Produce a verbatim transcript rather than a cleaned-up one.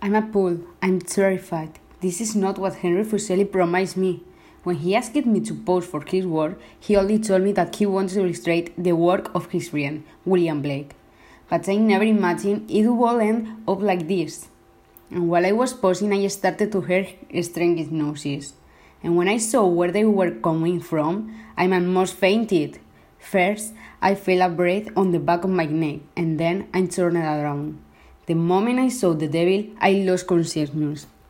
I'm appalled. I'm terrified. This is not what Henry Fuseli promised me. When he asked me to pose for his work, he only told me that he wanted to illustrate the work of his friend, William Blake. But I never imagined it would end up like this. And while I was posing, I started to hear strange noises. And when I saw where they were coming from, I almost fainted. First, I felt a breath on the back of my neck, and then I turned around. The moment I saw the devil, I lost consciousness.